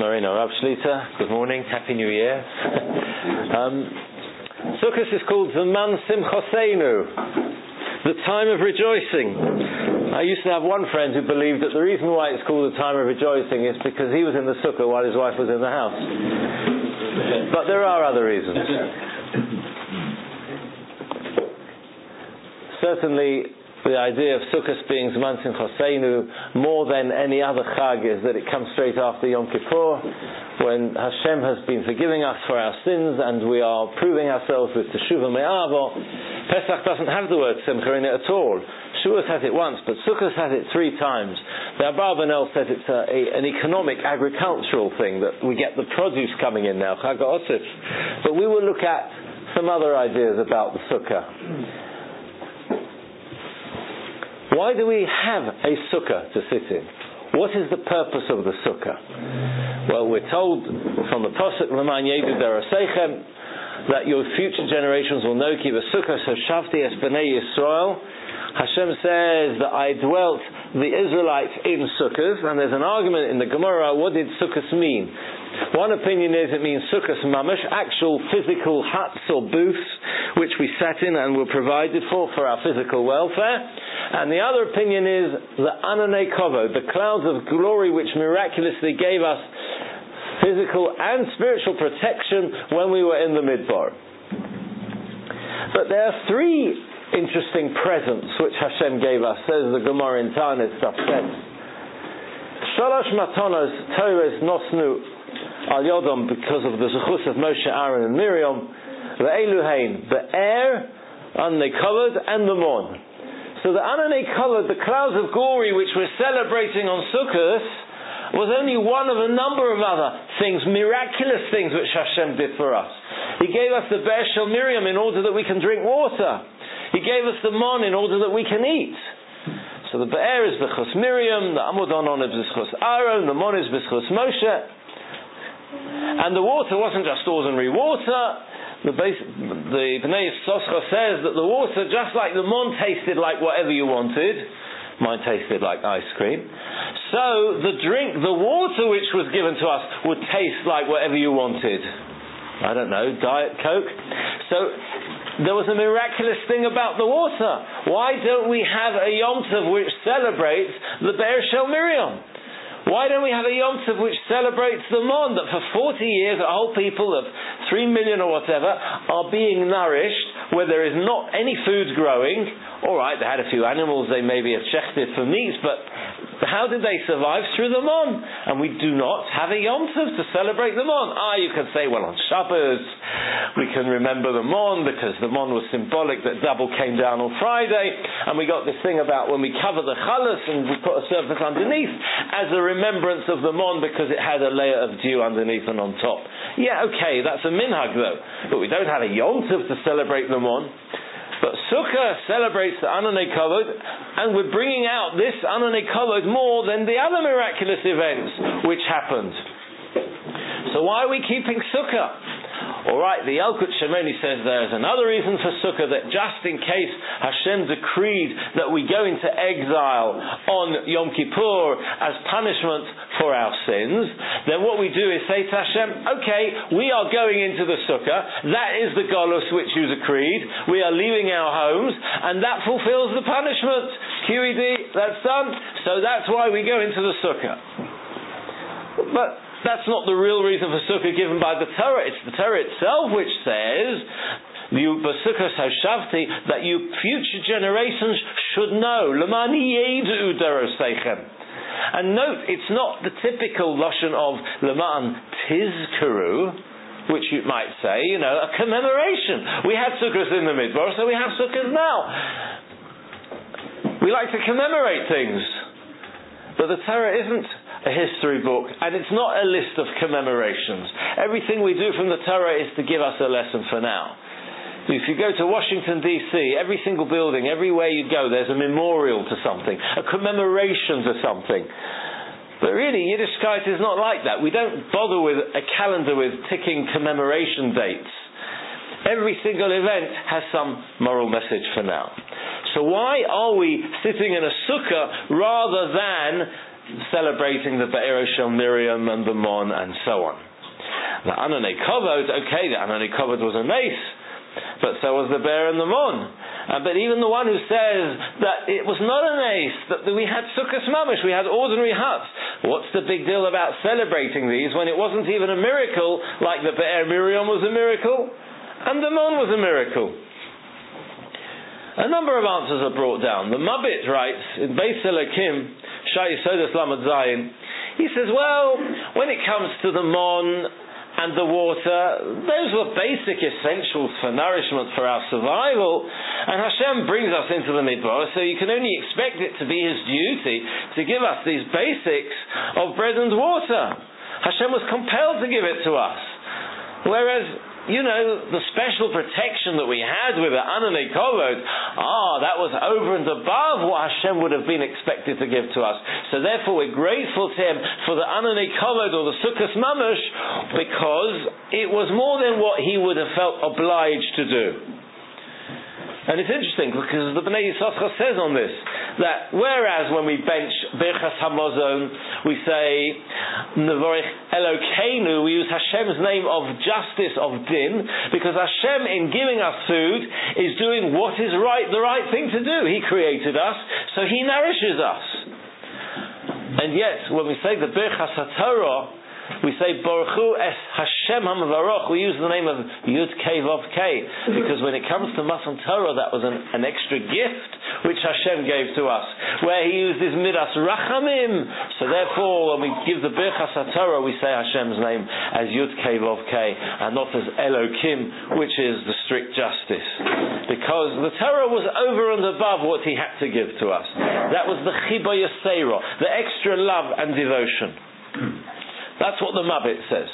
Marino Rav Shlita. Good morning, Happy New Year. Sukkot is called Zaman Simchoseinu, the time of rejoicing. I used to have one friend who believed that the reason why it's called the time of rejoicing is because he was in the sukkah while his wife was in the house. But there are other reasons. Certainly, the idea of Sukkot being Zman Simchoseinu more than any other Chag is that it comes straight after Yom Kippur, when Hashem has been forgiving us for our sins and we are proving ourselves with Teshuvah Me'avo. Pesach doesn't have the word Simcha in it at all. Shavuos has it once, but Sukkot has it 3 times. The Abarbanel says it's an economic, agricultural thing, that we get the produce coming in now, Chag HaOsif. But we will look at some other ideas about the Sukkah. Why do we have a sukkah to sit in? What is the purpose of the sukkah? Well, we're told from the Pasuk, L'man yedu daraseichem, that your future generations will know ki v'sukkah shavti es b'nei Yisrael. Hashem says that I dwelt the Israelites in sukkahs, and there's an argument in the Gemara, what did sukkahs mean? One opinion is it means sukkahs mamash, actual physical huts or booths which we sat in and were provided for our physical welfare. And the other opinion is the Ananei Kovod, the clouds of glory which miraculously gave us physical and spiritual protection when we were in the Midbar. But there are 3 interesting presents which Hashem gave us, says the Gemara in Tanis Tafset. Shalosh matanos Torah nosnu al yodom, because of the zechus of Moshe, Aaron and Miriam, the Eluhain, the air, Ananei Kovod, and the Mon. So the Ananei Kovod, the clouds of glory which we're celebrating on Sukkot, was only one of a number of other things, miraculous things which Hashem did for us. He gave us the Be'er Shel Miriam in order that we can drink water. He gave us the Mon in order that we can eat. So the Be'er is B'chus Miriam, the Amud Anon is B'chus Aaron, the Mon is B'chus Moshe. And the water wasn't just ordinary water. The Bnei Yissoschar says that the water, just like the Mon, tasted like whatever you wanted. Mine tasted like ice cream. So the water which was given to us would taste like whatever you wanted. I don't know, Diet Coke. So there was a miraculous thing about the water. Why don't we have a Yom Tov which celebrates the Be'er Shel Miriam? Why don't we have a Yom Tov which celebrates the Mon, that for 40 years a whole people of 3 million or whatever are being nourished where there is not any food growing? Alright, they had a few animals, they maybe have shechted for meat, but how did they survive? Through the Mon. And we do not have a Yom Tov to celebrate the Mon. You can say, well, on Shabbos we can remember the Mon because the Mon was symbolic that double came down on Friday, and we got this thing about when we cover the Chalas and we put a surface underneath as a remembrance of the Mon because it had a layer of dew underneath and on top. Yeah, okay, that's a minhag though. But we don't have a Yom Tov to celebrate the Mon. But Sukkah celebrates the Ananei Kovod, and we're bringing out this Ananei Kovod more than the other miraculous events which happened. So why are we keeping Sukkah? Alright, the Yalkut Shimoni says there's another reason for Sukkah, that just in case Hashem decreed that we go into exile on Yom Kippur as punishment for our sins, then what we do is say to Hashem, okay, we are going into the Sukkah, that is the Golus which you decreed, we are leaving our homes, and that fulfills the punishment. QED, that's done, so that's why we go into the Sukkah. But that's not the real reason for Sukkah given by the Torah. It's the Torah itself which says, that you future generations should know. And note, it's not the typical Lashon of Leman Tizkaru, which you might say, a commemoration. We had Sukkahs in the Midbar, so we have Sukkahs now. We like to commemorate things. But the Torah isn't a history book, and it's not a list of commemorations. Everything we do from the Torah is to give us a lesson for now. If you go to Washington DC, every single building, everywhere you go, there's a memorial to something, a commemoration to something. But really, Yiddishkeit is not like that. We don't bother with a calendar with ticking commemoration dates. Every single event has some moral message for now. So why are we sitting in a sukkah rather than celebrating the Be'er Shel Miriam and the Mon and so on. The Ananei Kovod, okay, the Ananei Kovod was a mace, but so was the Be'er and the Mon. But even the one who says that it was not an ace, that we had Sukkos Mamish, we had ordinary huts. What's the big deal about celebrating these when it wasn't even a miracle, like the Be'er Miriam was a miracle, and the Mon was a miracle? A number of answers are brought down. The Mabit writes, in Beis Elokim, Shai Yisodos Lamed Zayin, he says, well, when it comes to the Mon and the water, those were basic essentials for nourishment for our survival, and Hashem brings us into the Midbar, so you can only expect it to be His duty to give us these basics of bread and water. Hashem was compelled to give it to us. Whereas, the special protection that we had with the Ananei Kovod, that was over and above what Hashem would have been expected to give to us. So therefore we're grateful to Him for the Ananei Kovod or the Sukkos Mamish, because it was more than what He would have felt obliged to do. And it's interesting because the Bnei Yisachar says on this that whereas when we bench Birchas Hamazon we say Nevorech Elokeinu, we use Hashem's name of justice, of din, because Hashem in giving us food is doing what is right, the right thing to do. He created us, so He nourishes us. And yet when we say the Birchas HaTorah, we say Baruch Hu es Hashem HaMavaroch. We use the name of Yud Kei Vav Kei, because when it comes to Matan Torah, that was an extra gift which Hashem gave to us, where He used His Midas Rachamim. So therefore, when we give the Birchas HaTorah, we say Hashem's name as Yud Kei Vav Kei, and not as Elokim, which is the strict justice, because the Torah was over and above what He had to give to us. That was the Chiba Yasera, the extra love and devotion. That's what the Mabit says.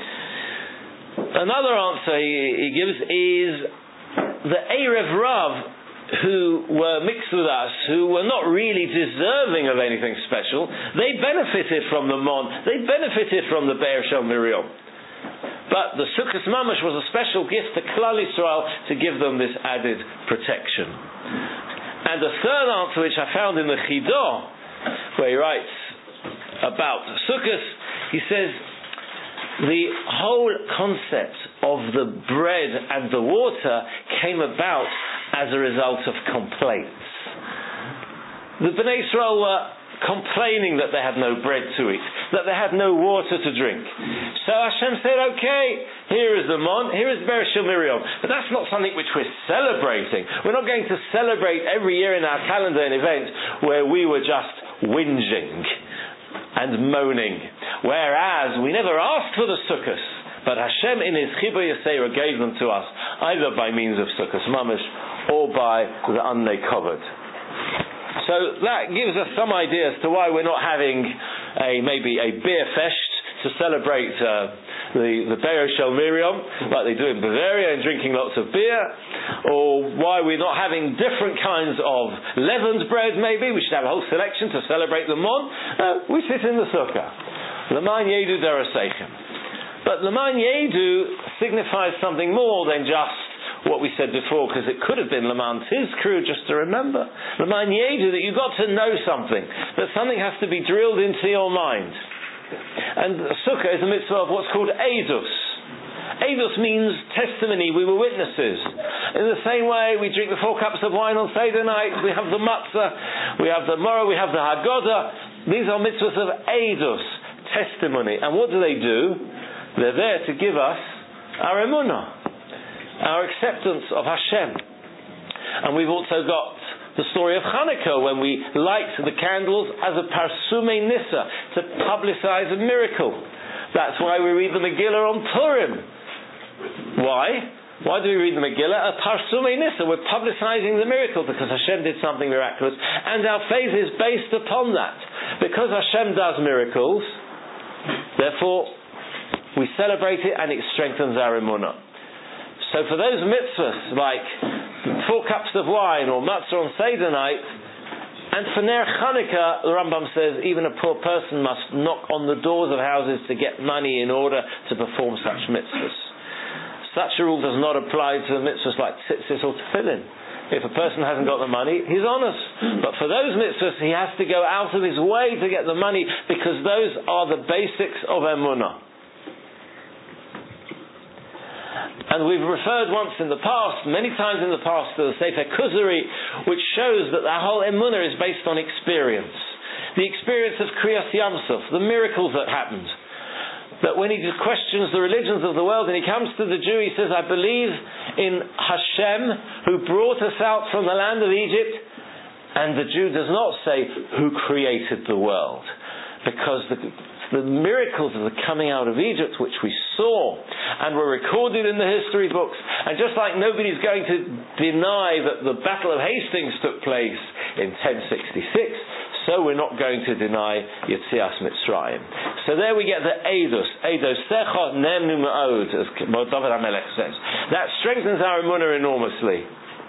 Another answer he gives is the Erev Rav, who were mixed with us, who were not really deserving of anything special, they benefited from the Mon, they benefited from the Be'er Shel Miriam. But the Sukkos Mamish was a special gift to Klal Yisrael to give them this added protection. And the third answer, which I found in the Chidah, where he writes about Sukkos, he says the whole concept of the bread and the water came about as a result of complaints. The Bnei Israel were complaining that they had no bread to eat, that they had no water to drink. So Hashem said, okay, here is the Mon, here is Be'er Shel Miriam. But that's not something which we're celebrating. We're not going to celebrate every year in our calendar an event where we were just whinging and moaning. Whereas we never asked for the Sukkos, but Hashem in His Chiba Yasera gave them to us, either by means of Sukkos Mamish or by the Ananei Kovod. So that gives us some idea as to why we're not having maybe a beer fest to celebrate the Be'er Shel Miriam, like they do in Bavaria, and drinking lots of beer, or why we're not having different kinds of leavened bread. Maybe we should have a whole selection to celebrate the Mon. We sit in the sukkah. L'man Yedu Daraseichem. But L'man Yedu signifies something more than just what we said before, because it could have been L'man Tizkru, just to remember. L'man Yedu, that you got to know something, that something has to be drilled into your mind. And Sukkah is a mitzvah of what's called Eidus. Eidus means testimony, we were witnesses. In the same way, we drink the 4 cups of wine on Seder night, we have the matzah, we have the morah, we have the Haggadah. These are mitzvahs of Eidus, testimony. And what do? They're there to give us our emunah, our acceptance of Hashem. And we've also got the story of Hanukkah, when we light the candles as a Parsumei Nissa, to publicize a miracle. That's why we read the Megillah on Purim. Why? Why do we read the Megillah? A Parsumei Nissa. We're publicizing the miracle because Hashem did something miraculous, and our faith is based upon that. Because Hashem does miracles, therefore we celebrate it, and it strengthens our emunah. So for those mitzvahs, like 4 cups of wine or matzah on Seder night, and for Ner Chanukah, the Rambam says even a poor person must knock on the doors of houses to get money in order to perform such mitzvahs. Such a rule does not apply to mitzvahs like tzitzis or tefillin. If a person hasn't got the money, he's honest. But for those mitzvahs, he has to go out of his way to get the money, because those are the basics of emunah. And we've referred once in the past, many times in the past, to the Sefer Kuzari, which shows that the whole emunah is based on experience. The experience of Kriyas Yamsuf, the miracles that happened. That when he questions the religions of the world and he comes to the Jew, he says, I believe in Hashem who brought us out from the land of Egypt. And the Jew does not say who created the world, because the miracles of the coming out of Egypt, which we saw and were recorded in the history books, and just like nobody's going to deny that the Battle of Hastings took place in 1066, so we're not going to deny Yetzias Mitzrayim. So there we get the Eidos Secha Nemnu Ma'od, as David HaMelech says. That strengthens our emunah enormously.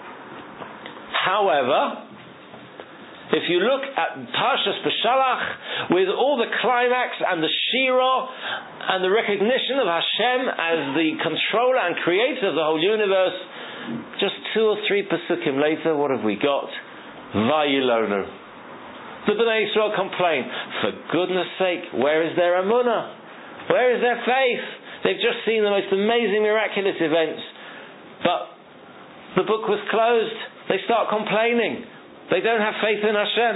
However, if you look at Parshas Beshalach, with all the climax and the Shira and the recognition of Hashem as the controller and creator of the whole universe, just 2 or 3 Pesukim later, what have we got? Vayilonu. The Bnei Yisrael complain, for goodness sake, where is their emunah? Where is their faith? They've just seen the most amazing miraculous events, but the book was closed. They start complaining. They don't have faith in Hashem.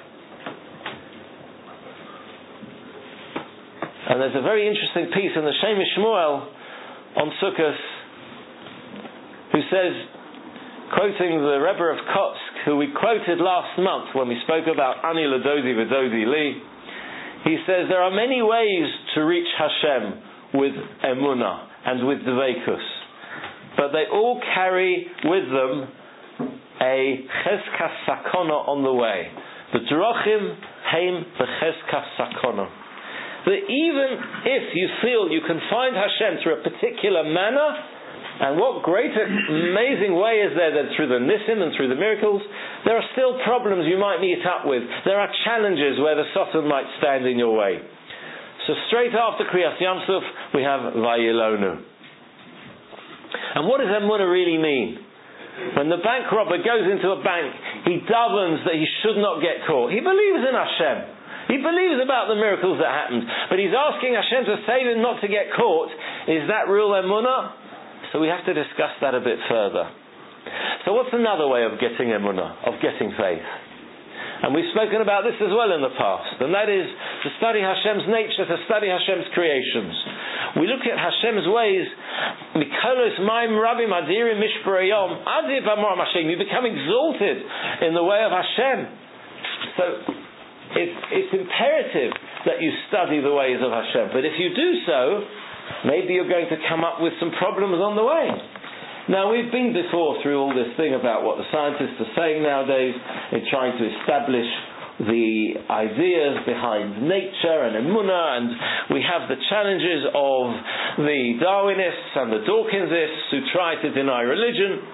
And there's a very interesting piece in the Shem Shmuel on Sukkot, who says, quoting the Rebbe of Kotsk, who we quoted last month when we spoke about Ani Ladodi V'Dodi Li, he says there are many ways to reach Hashem with emunah and with dveikus, but they all carry with them a cheskas sakona on the way. The drochim heim v'cheskas sakona. That even if you feel you can find Hashem through a particular manner, and what great, amazing way is there than through the Nisim and through the miracles, there are still problems you might meet up with. There are challenges where the Satan might stand in your way. So straight after Kriyas Yamsuf, we have Vayilonu. And what does emunah really mean? When the bank robber goes into a bank, he davens that he should not get caught. He believes in Hashem. He believes about the miracles that happened. But he's asking Hashem to save him not to get caught. Is that real emunah? So we have to discuss that a bit further. So what's another way of getting emunah, of getting faith? And we've spoken about this as well in the past, and that is to study Hashem's nature, to study Hashem's creations. We look at Hashem's ways. Mikolos Maim Rabim Adirim Mishparayom Adir B'Amor Hashem. You become exalted in the way of Hashem. So it's imperative that you study the ways of Hashem. But if you do so, maybe you're going to come up with some problems on the way. Now, we've been before through all this thing about what the scientists are saying nowadays in trying to establish the ideas behind nature and emunah, and we have the challenges of the Darwinists and the Dawkinsists who try to deny religion.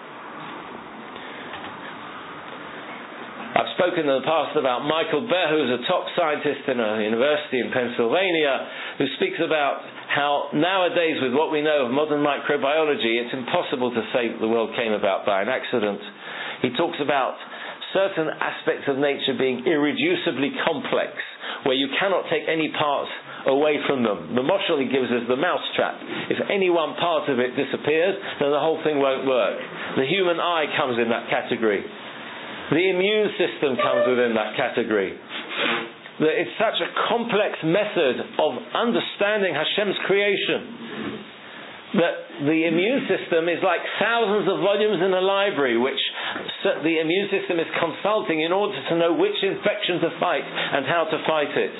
I've spoken in the past about Michael Behr, who's a top scientist in a university in Pennsylvania, who speaks about how nowadays, with what we know of modern microbiology, it's impossible to say that the world came about by an accident. He talks about certain aspects of nature being irreducibly complex, where you cannot take any part away from them. The mashal he gives is the mousetrap. If any one part of it disappears, then the whole thing won't work. The human eye comes in that category. The immune system comes within that category. That it's such a complex method of understanding Hashem's creation that the immune system is like thousands of volumes in a library which the immune system is consulting in order to know which infection to fight and how to fight it.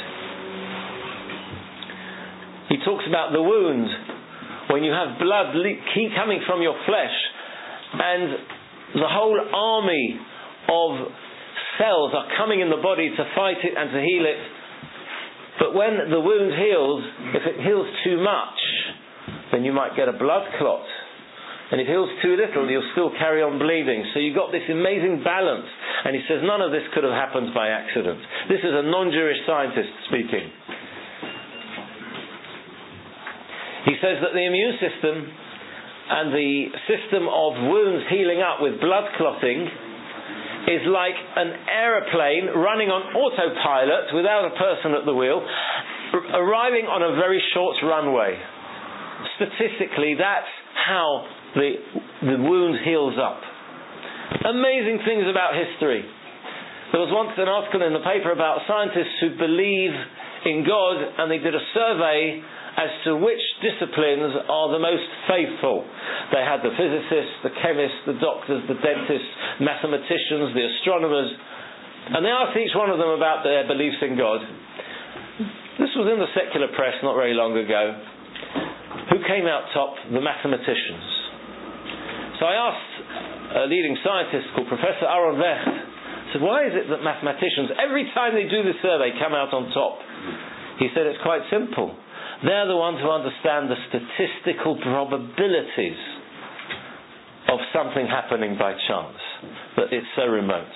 He talks about the wound, when you have blood coming from your flesh and the whole army of cells are coming in the body to fight it and to heal it. But when the wound heals, if it heals too much, then you might get a blood clot. And if it heals too little, you'll still carry on bleeding. So you've got this amazing balance. And he says none of this could have happened by accident. This is a non-Jewish scientist speaking. He says that the immune system and the system of wounds healing up with blood clotting is like an aeroplane running on autopilot without a person at the wheel, arriving on a very short runway. Statistically, that's how the wound heals up. Amazing things about history. There was once an article in the paper about scientists who believe in God, and they did a survey as to which disciplines are the most faithful. They had the physicists, the chemists, the doctors, the dentists, mathematicians, the astronomers, and they asked each one of them about their beliefs in God. This was in the secular press not very long ago. Who came out top? The mathematicians. So I asked a leading scientist called Professor Aaron Vecht, I said, why is it that mathematicians, every time they do this survey, come out on top? He said, it's quite simple. They're the ones who understand the statistical probabilities of something happening by chance, but it's so remote.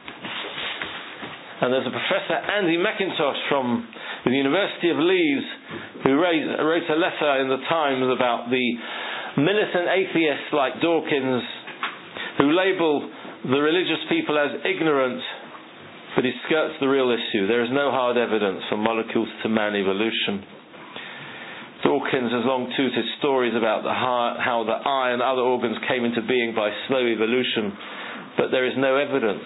And there's a Professor Andy McIntosh from the University of Leeds who wrote a letter in the Times about the militant atheists like Dawkins who label the religious people as ignorant, but he skirts the real issue. There is no hard evidence for molecules to man evolution. Dawkins has long tooted stories about how the eye and other organs came into being by slow evolution, but there is no evidence.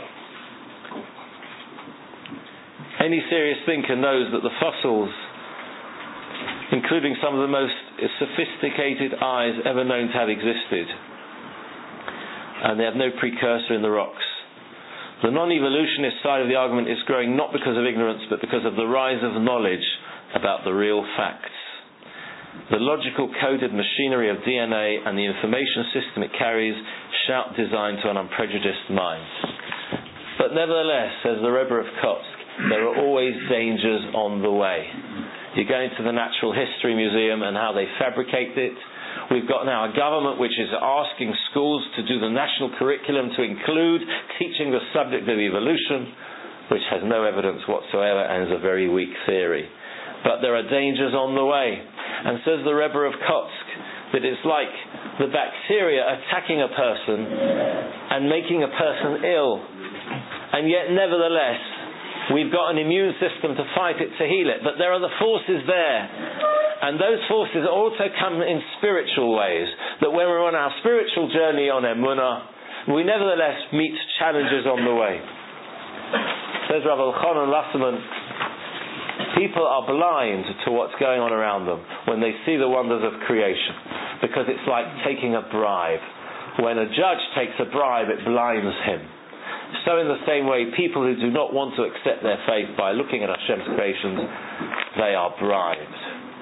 Any serious thinker knows that the fossils, including some of the most sophisticated eyes ever known to have existed, and they have no precursor in the rocks. The non-evolutionist side of the argument is growing not because of ignorance, but because of the rise of knowledge about the real facts. The logical coded machinery of DNA and the information system it carries shout design to an unprejudiced mind. But nevertheless, says the Rebbe of Kotsk, there are always dangers on the way. You go into the Natural History Museum and how they fabricate it. We've got now a government which is asking schools to do the national curriculum to include teaching the subject of evolution, which has no evidence whatsoever and is a very weak theory. But there are dangers on the way. And says the Rebbe of Kotsk that it's like the bacteria attacking a person and making a person ill. And yet, nevertheless, we've got an immune system to fight it, to heal it. But there are the forces there. And those forces also come in spiritual ways. That when we're on our spiritual journey on Emunah, we nevertheless meet challenges on the way. Says Rav Elchanan Lasserman, people are blind to what's going on around them when they see the wonders of creation, because it's like taking a bribe. When a judge takes a bribe, it blinds him. So in the same way, people who do not want to accept their faith by looking at Hashem's creations, they are bribed.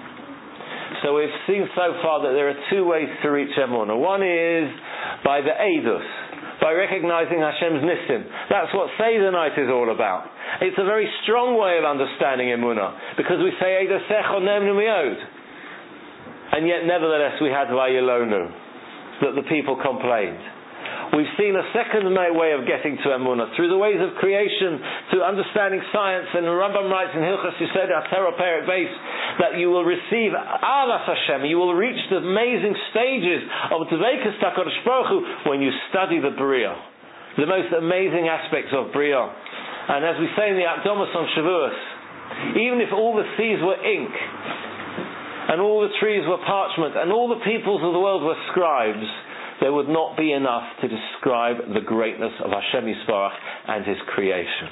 So we've seen so far that there are two ways to reach Emunah. One is by the Eidus, by recognizing Hashem's Nisim. That's what Seder night is all about. It's a very strong way of understanding Emunah, because we say Eidosecho Nemnu Miod, and yet nevertheless we had Vayelonu, that the people complained. We've seen a second way of getting to Emunah through the ways of creation, through understanding science. And Rambam writes in Hilchos Yesod HaTorah Perek Beis that you will receive Avas Hashem. You will reach the amazing stages of Dveikus HaKadosh Baruch Hu when you study the Bria, the most amazing aspects of Bria. And as we say in the Akdomus on Shavuos, even if all the seas were ink, and all the trees were parchment, and all the peoples of the world were scribes, there would not be enough to describe the greatness of Hashem Yisparach and His creation.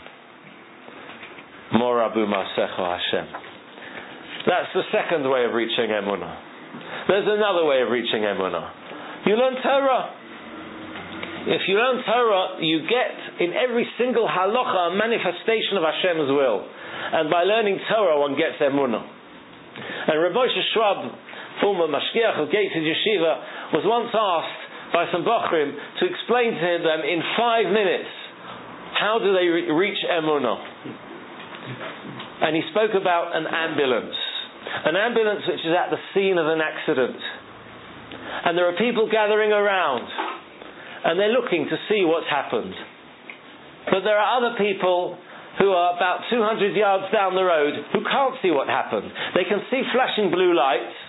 Morabu Masecho Hashem. That's the second way of reaching Emunah. There's another way of reaching Emunah. You learn Torah. If you learn Torah, you get in every single halacha a manifestation of Hashem's will. And by learning Torah, one gets Emunah. And Rabbi Moshe Schwab, former Mashgiach of Gated Yeshiva, was once asked by some Bochrim to explain to them in 5 minutes how do they reach Emunah. And he spoke about an ambulance which is at the scene of an accident, and there are people gathering around and they're looking to see what's happened, but there are other people who are about 200 yards down the road who can't see what happened. They can see flashing blue lights,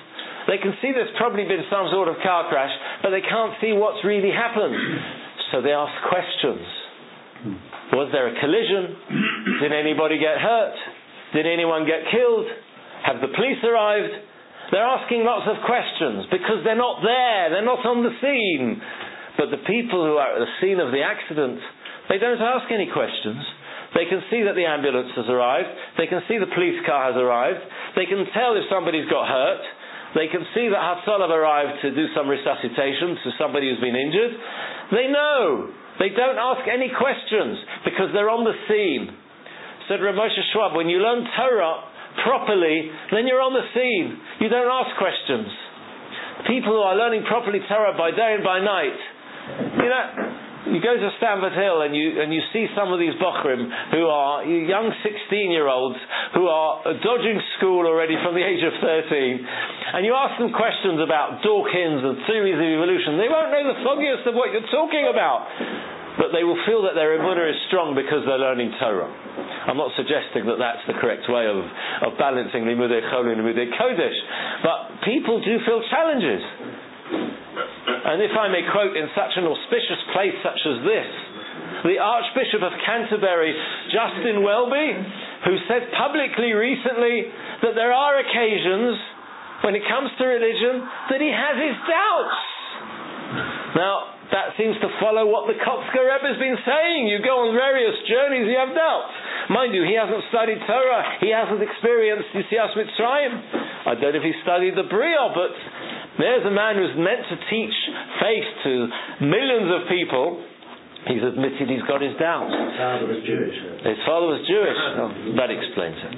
They can see there's probably been some sort of car crash, but they can't see what's really happened. So they ask questions. Was there a collision? Did anybody get hurt? Did anyone get killed? Have the police arrived? They're asking lots of questions because they're not there. They're not on the scene. But the people who are at the scene of the accident, they don't ask any questions. They can see that the ambulance has arrived. They can see the police car has arrived. They can tell if somebody's got hurt. They can see that Hatzalah have arrived to do some resuscitation to somebody who's been injured. They know. They don't ask any questions because they're on the scene. Said Rav Moshe Schwab, when you learn Torah properly, then you're on the scene. You don't ask questions. People who are learning properly Torah by day and by night, you go to Stamford Hill and you see some of these bochrim who are young 16-year-olds who are dodging school already from the age of 13, and you ask them questions about Dawkins and theories of evolution. They won't know the foggiest of what you're talking about, but they will feel that their emunah is strong because they're learning Torah. I'm not suggesting that that's the correct way of balancing Limudei Chol and Limudei Kodesh, but people do feel challenges. And if I may quote in such an auspicious place such as this, the Archbishop of Canterbury, Justin Welby, who said publicly recently that there are occasions when it comes to religion that he has his doubts. Now, that seems to follow what the Kotzker Rebbe has been saying. You go on various journeys, you have doubts. Mind you, he hasn't studied Torah. He hasn't experienced Yetzias Mitzrayim. I don't know if he studied the Bria, but there's a man who's meant to teach faith to millions of people. He's admitted he's got his doubts. His father was Jewish. His father was Jewish. Oh, that explains it.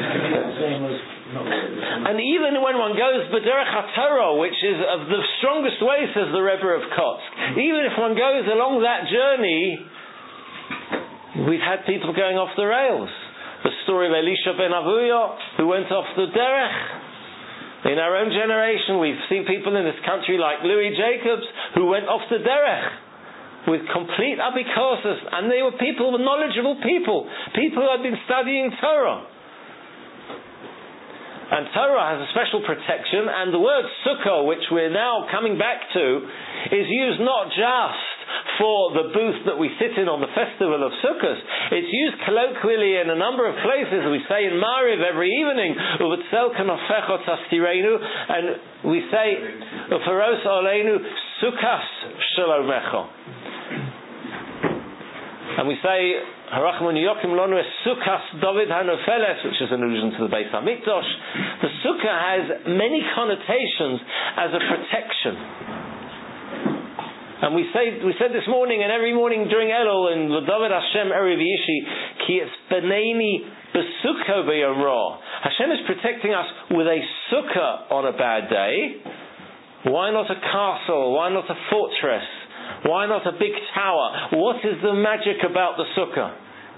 And even when one goes B'derech HaTorah, which is of the strongest way, says the Rebbe of Kotzk, even if one goes along that journey, we've had people going off the rails. The story of Elisha ben Avuya, who went off the derech. In our own generation, we've seen people in this country like Louis Jacobs, who went off the derech with complete abikosis, and they were people, knowledgeable people who had been studying Torah. And Torah has a special protection, and the word sukkah, which we're now coming back to, is used not just for the booth that we sit in on the festival of Sukkot. It's used colloquially in a number of places. We say in Mariv every evening, Uvetzel kanofecho tastirenu, and we say, Ufaros oleinu sukkas shalomecho. And we say, Harachmon Yokim Lonu es Sukkah David Hanofeles, which is an allusion to the Beis Hamikdash. The Sukkah has many connotations as a protection. And we said this morning and every morning during Elul in the David Hashem Erev Yishi, Ki es Beneini Besukko B'Yom Ra. Hashem is protecting us with a Sukkah on a bad day. Why not a castle? Why not a fortress? Why not a big tower? What is the magic about the sukkah?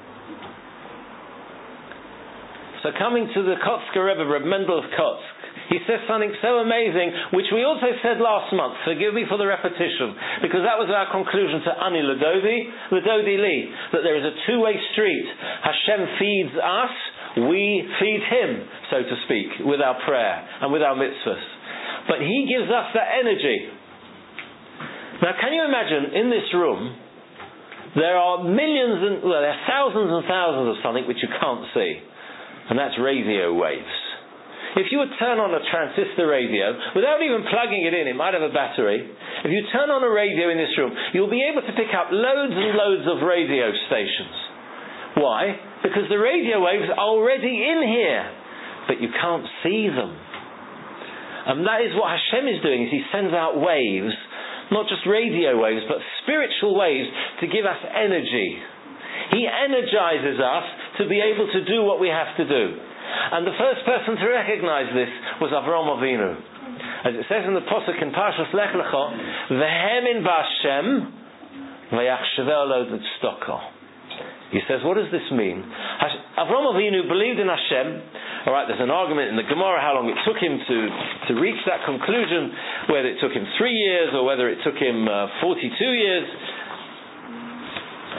So coming to the Kotzker Rebbe, Reb Mendel of Kotzk, he says something so amazing, which we also said last month. Forgive me for the repetition, because that was our conclusion to Ani Ledodi Li, that there is a two-way street. Hashem feeds us, we feed Him, so to speak, with our prayer and with our mitzvahs. But He gives us that energy. Now, can you imagine, in this room, there are there are thousands and thousands of something which you can't see, and that's radio waves. If you would turn on a transistor radio, without even plugging it in, it might have a battery. If you turn on a radio in this room, you'll be able to pick up loads and loads of radio stations. Why? Because the radio waves are already in here, but you can't see them. And that is what Hashem is doing, is He sends out waves, not just radio waves, but spiritual waves to give us energy. He energizes us to be able to do what we have to do. And the first person to recognize this was Avraham Avinu. As it says in the Pasuk in Parshas Lech Lecha, V'hemin b'Hashem v'yachsheveh lo tzedakah. He says, what does this mean? Avraham Avinu believed in Hashem. Alright, there's an argument in the Gemara how long it took him to reach that conclusion, whether it took him 3 years or whether it took him 42 years.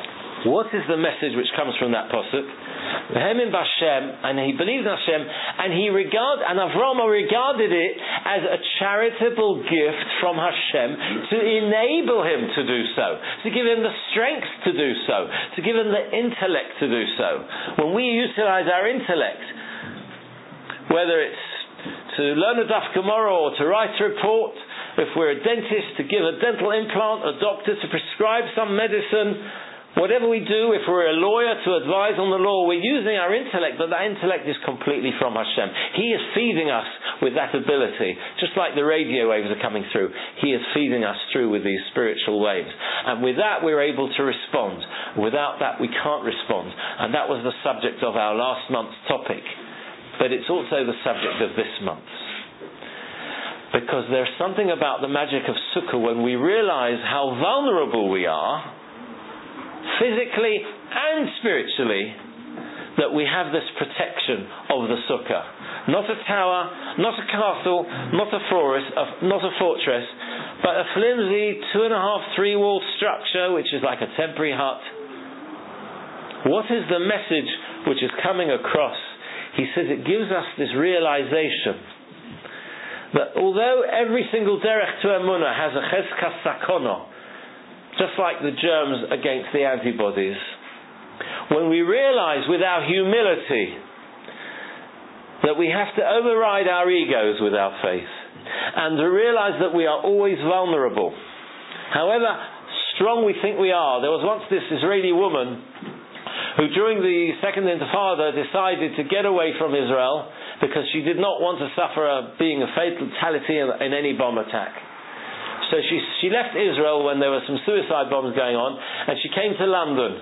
What is the message which comes from that pasuk? V'hemin b'Hashem, and he believed in Hashem, and Avraham regarded it as a charitable gift from Hashem to enable him to do so, to give him the strength to do so, to give him the intellect to do so. When we utilize our intellect, whether it's to learn a daf Gemara or to write a report, if we're a dentist, to give a dental implant, a doctor to prescribe some medicine, whatever we do, if we're a lawyer to advise on the law, we're using our intellect, but that intellect is completely from Hashem. He is feeding us with that ability, just like the radio waves are coming through. He is feeding us through with these spiritual waves. And with that, we're able to respond. Without that, we can't respond. And that was the subject of our last month's topic. But it's also the subject of this month's. Because there's something about the magic of Sukkah when we realize how vulnerable we are, physically and spiritually, that we have this protection of the Sukkah. Not a tower, not a castle, not a fortress, but a flimsy 2.5-3 wall structure which is like a temporary hut. What is the message which is coming across? He says it gives us this realization that although every single derech to emunah has a cheskas sakono, just like the germs against the antibodies, when we realize with our humility that we have to override our egos with our faith, and to realize that we are always vulnerable, however strong we think we are. There was once this Israeli woman who during the Second Intifada decided to get away from Israel because she did not want to suffer being a fatality in any bomb attack. So she left Israel when there were some suicide bombs going on, and she came to London.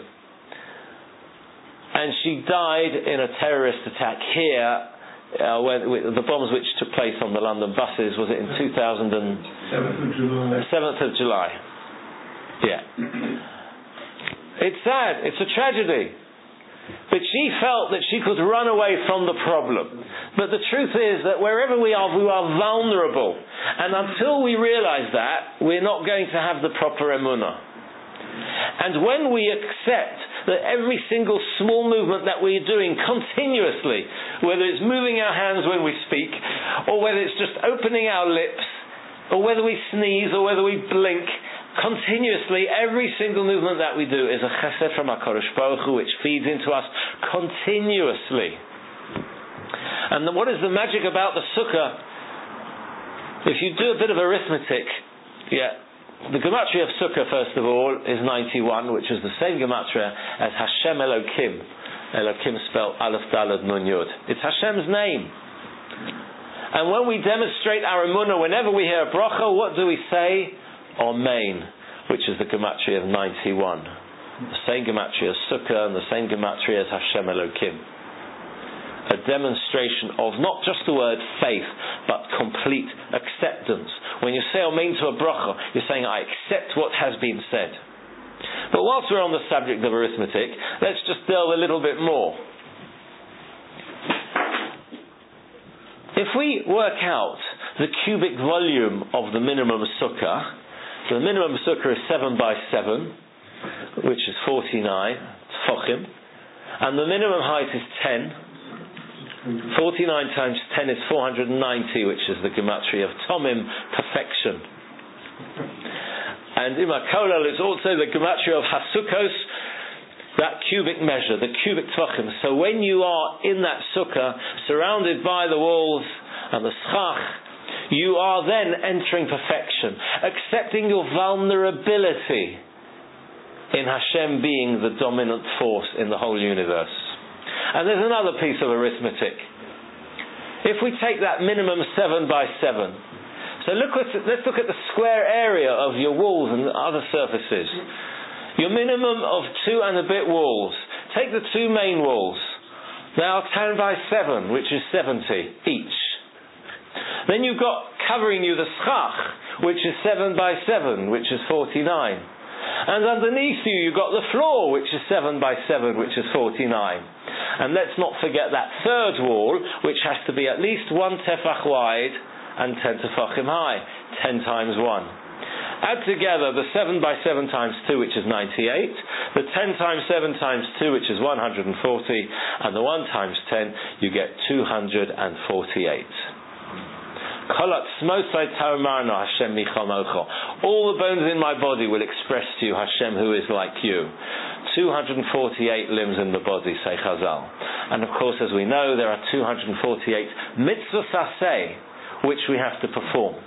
And she died in a terrorist attack here, the bombs which took place on the London buses, was it in 7th of July. Yeah. It's sad, it's a tragedy. But she felt that she could run away from the problem. But the truth is that wherever we are vulnerable. And until we realize that, we're not going to have the proper emunah. And when we accept that every single small movement that we're doing continuously, whether it's moving our hands when we speak, or whether it's just opening our lips, or whether we sneeze, or whether we blink, continuously, every single movement that we do is a chesed from HaKadosh Baruch Hu, which feeds into us continuously. And what is the magic about the Sukkah? If you do a bit of arithmetic, the gematria of Sukkah, first of all, is 91, which is the same gematria as Hashem Elokim. Elokim spelled Aleph Daled Nun Yud. It's Hashem's name. And when we demonstrate our emunah, whenever we hear a bracha, what do we say? Amen, which is the gematria of 91. The same gematria as Sukkah and the same gematria as Hashem Elokim. A demonstration of not just the word faith, but complete acceptance. When you say Amen to a bracha, you're saying, I accept what has been said. But whilst we're on the subject of arithmetic, let's just delve a little bit more. If we work out the cubic volume of the minimum Sukkah, the minimum Sukkah is 7 by 7, which is 49 tefachim, and the minimum height is 10. 49 times 10 is 490, which is the gematria of Tomim, perfection. And Ima Kolal is also the gematria of Hasukos, that cubic measure, the cubic tefachim. So when you are in that Sukkah, surrounded by the walls and the schach, you are then entering perfection, accepting your vulnerability in Hashem being the dominant force in the whole universe. And there's another piece of arithmetic. If we take that minimum 7 by 7, so let's look at the square area of your walls and other surfaces. Your minimum of 2 and a bit walls. Take the 2 main walls. They are 10 by 7, which is 70 each. Then you've got covering you the schach, which is 7 by 7, which is 49. And underneath you, you've got the floor, which is 7 by 7, which is 49. And let's not forget that third wall, which has to be at least 1 tefach wide and 10 tefachim high, 10 times 1. Add together the 7 by 7 times 2, which is 98, the 10 times 7 times 2, which is 140, and the 1 times 10, you get 248. All the bones in my body will express to you Hashem, who is like you. 248 limbs in the body, say Chazal. And of course, as we know, there are 248 mitzvahs aseh, which we have to perform.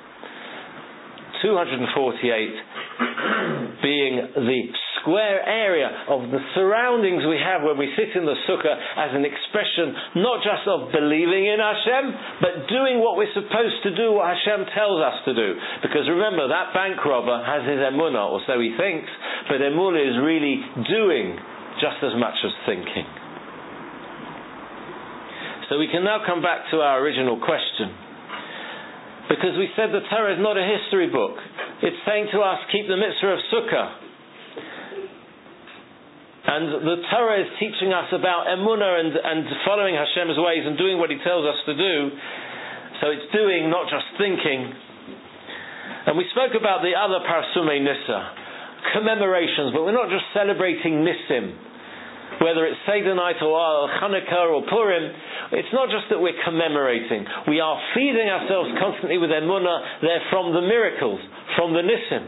248 being the square area of the surroundings we have when we sit in the sukkah as an expression not just of believing in Hashem, but doing what we're supposed to do, what Hashem tells us to do. Because remember, that bank robber has his emunah, or so he thinks, but emunah is really doing just as much as thinking. So we can now come back to our original question. Because we said the Torah is not a history book. It's saying to us, keep the mitzvah of Sukkah. And the Torah is teaching us about emunah and following Hashem's ways and doing what He tells us to do. So it's doing, not just thinking. And we spoke about the other Parsumei Nissa, commemorations, but we're not just celebrating Nissim. Whether it's Seder night or Chanukah or Purim, it's not just that we're commemorating. We are feeding ourselves constantly with emunah. They're from the miracles, from the Nissim.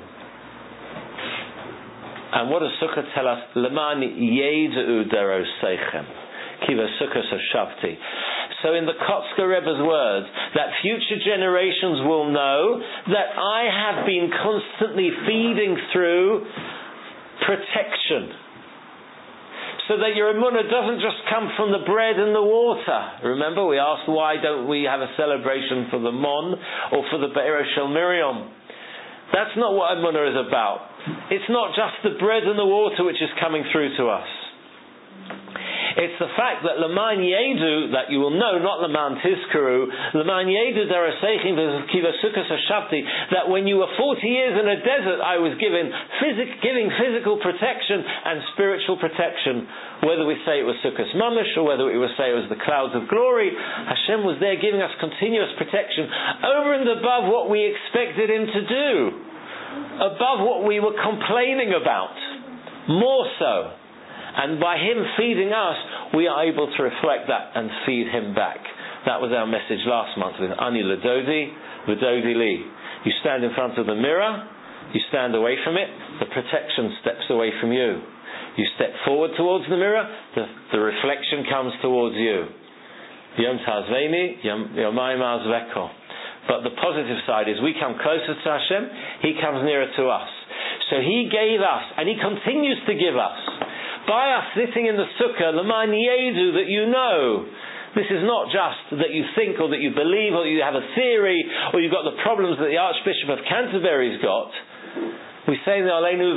And what does Sukkah tell us? Leman yedu deroseichem, kiva Sukkah shavti. So in the Kotzker Rebbe's words, that future generations will know that I have been constantly feeding through protection. So that your emunah doesn't just come from the bread and the water. Remember, we asked why don't we have a celebration for the Mon or for the Be'er Shel Miriam. That's not what emunah is about. It's not just the bread and the water which is coming through to us. It's the fact that Leman Yedu, that you will know, not Leman Tizkaru, Leman Yedu Daraseichem Kiva Sukkah Shavti, that when you were 40 years in a desert, I was giving physical protection and spiritual protection. Whether we say it was Sukkot Mamish or whether we say it was the clouds of glory, Hashem was there giving us continuous protection over and above what we expected Him to do, above what we were complaining about, more so. And by Him feeding us, we are able to reflect that and feed Him back. That was our message last month with Ani Ladodi, Ladodi Li. You stand in front of the mirror, you stand away from it, the protection steps away from you. You step forward towards the mirror, the reflection comes towards you. Yom Tazveni, Yomayim Azveko. But the positive side is we come closer to Hashem, He comes nearer to us. So He gave us, and He continues to give us, by us sitting in the sukkah, Leman Yedu, that you know. This is not just that you think or that you believe or you have a theory or you've got the problems that the Archbishop of Canterbury's got. We say, and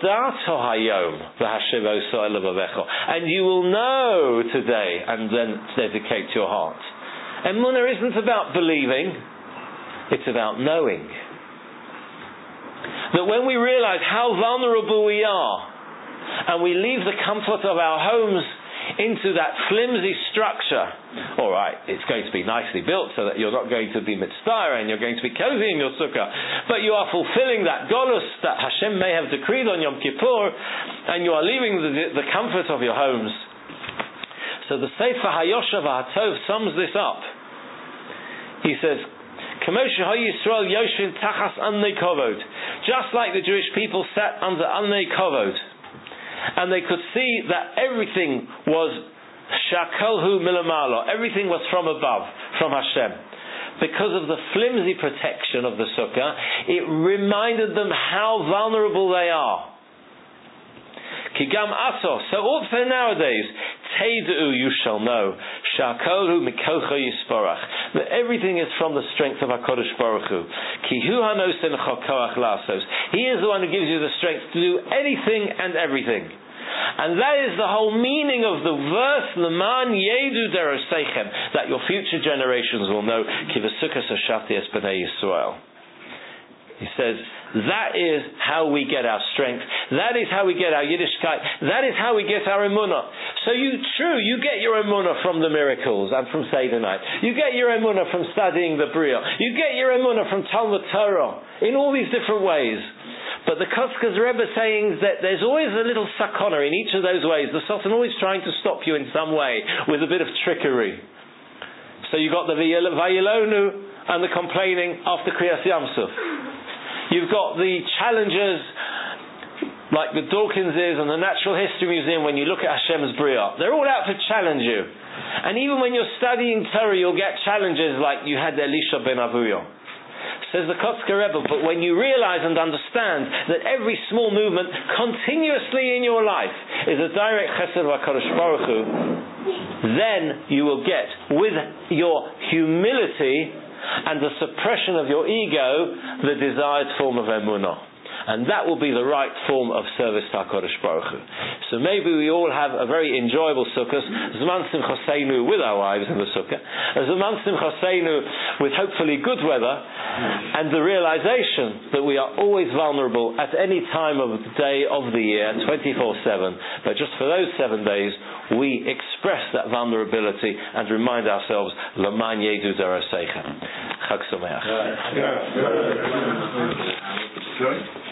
you will know today, and then dedicate your heart. Emunah isn't about believing, it's about knowing. That when we realize how vulnerable we are, and we leave the comfort of our homes into that flimsy structure. All right, it's going to be nicely built so that you're not going to be mitzvah and you're going to be cozy in your sukkah, but you are fulfilling that golus that Hashem may have decreed on Yom Kippur, and you are leaving the comfort of your homes. So the Sefer HaYoshav HaTov sums this up. He says, just like the Jewish people sat under Annei Kovod, and they could see that everything was shakolhu milamalo, everything was from above, from Hashem. Because of the flimsy protection of the sukkah, it reminded them how vulnerable they are. Kigam aso, so also nowadays, teidu, you shall know, shakolhu mikocha yisporach, that everything is from the strength of HaKadosh Baruch Hu. Ki hu hanosen chokoach lasos. He is the one who gives you the strength to do anything and everything. And that is the whole meaning of the verse, Leman Yedu Deroseichem, that your future generations will know, Ki v'sukkah shavti es b'nei Yisrael. He says, that is how we get our strength. That is how we get our Yiddishkeit. That is how we get our emunah. So you get your emunah from the miracles and from Seder night. You get your emunah from studying the Bria. You get your emunah from Talmud Torah. In all these different ways. But the Kotzker's Rebbe saying that there's always a little sakona in each of those ways. The Sultan always trying to stop you in some way with a bit of trickery. So you got the Vayilonu and the complaining after Kriyas Yamsuf. You've got the challenges like the Dawkinses and the Natural History Museum when you look at Hashem's Bria. They're all out to challenge you. And even when you're studying Torah, you'll get challenges like you had Elisha ben Avuyo. Says the Kotzker Rebbe, but when you realize and understand that every small movement continuously in your life is a direct chesed of HaKadosh Baruch Hu, then you will get, with your humility and the suppression of your ego, the desired form of emunah. And that will be the right form of service to HaKadosh Baruch Hu. So maybe we all have a very enjoyable sukkah, Zman Simchaseinu with our wives in the sukkah, Zman Simchaseinu with hopefully good weather, and the realization that we are always vulnerable at any time of the day of the year, 24/7. But just for those 7 days, we express that vulnerability and remind ourselves, L'man yedu daraseichem. Chag Sameach.